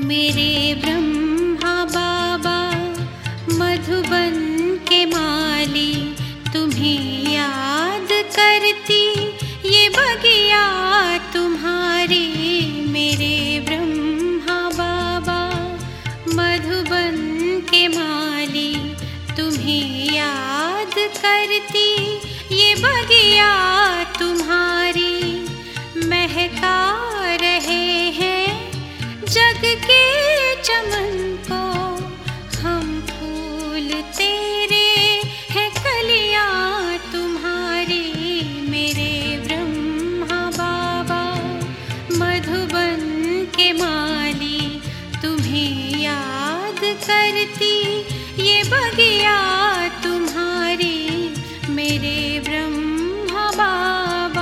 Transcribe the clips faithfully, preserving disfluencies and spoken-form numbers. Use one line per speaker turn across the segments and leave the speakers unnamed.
मेरे ब्रह्मा बाबा मधुबन के माली, तुम्हें याद करती ये बगिया तुम्हारी। मेरे ब्रह्मा बाबा मधुबन के माली, तुम्हें याद करती ये बगिया तुम्हारी। महका रहे हैं जग के चमन को हम फूल, तेरे हैं कलियां तुम्हारी। मेरे ब्रह्मा बाबा मधुबन के माली, तुम्हें याद करती ये बगिया तुम्हारी। मेरे ब्रह्मा बाबा।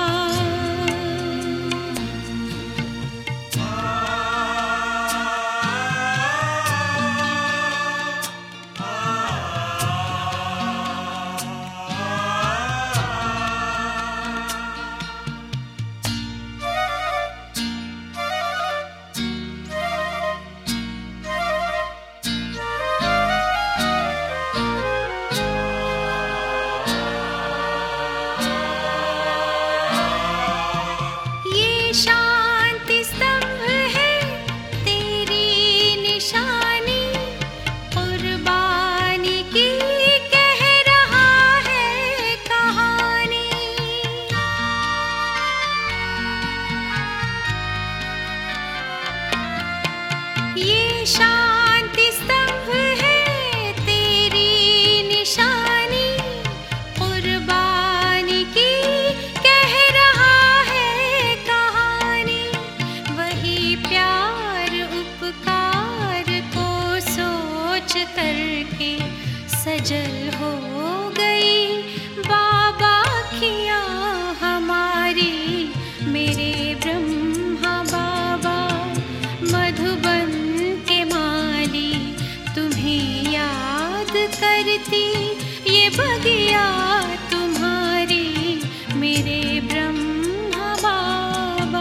शांति स्तंभ है तेरी निशानी, कुर्बानी की कह रहा है कहानी। ये शांति स्तंभ है तेरी निशानी, कुर्बानी की कह रहा है कहानी। प्यार उपकार को सोच करके सजल हो गई बाबा अखियाँ हमारी। मेरे ब्रह्मा बाबा मधुबन के माली, तुम्हें याद करती ये बगिया तुम्हारी। मेरे ब्रह्मा बाबा।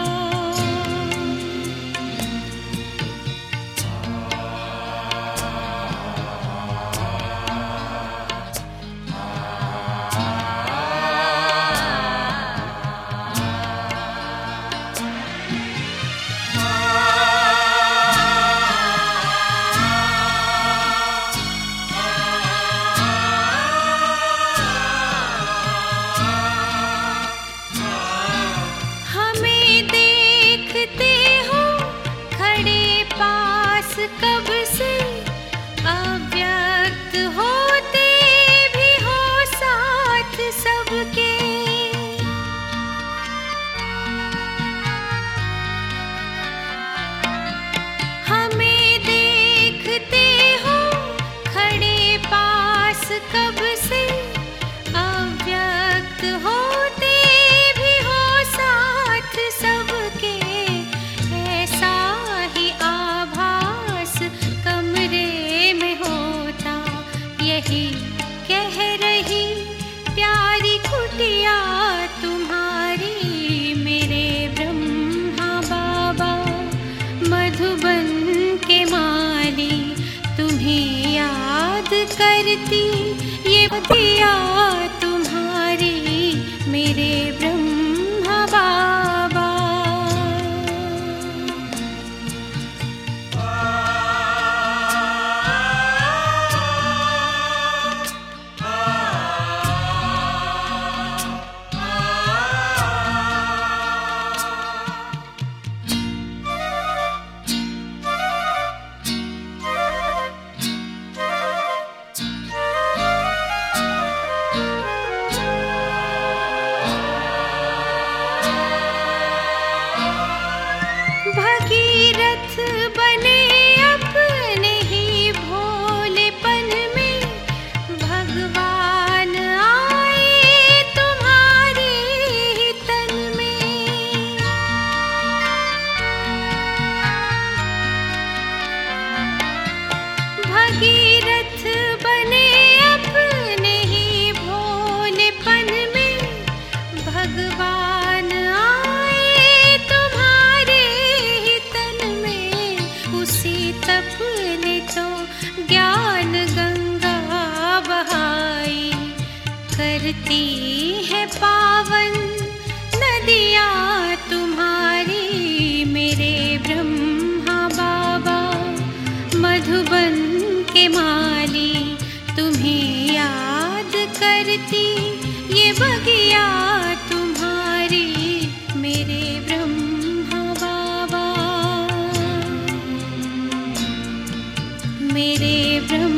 कब से अव्यक्त होते भी हो साथ सबके। हमें देखते हो खड़े पास कब से, अव्यक्त होते भी हो साथ सबके। ऐसा ही कमरे में होता, यही कह रही प्यारी कुटिया तुम्हारी। मेरे ब्रह्मा बाबा मधुबन के माली, तुम्हें याद करती ये बगिया तुम्हारी। मेरे ब्रह्मा बाबा। ब्रह्मा बाबा, मधुबन के माली तुम्हें याद करती, ये बगिया तुम्हारी मेरे ब्रह्मा बाबा, मेरे ब्रह्मा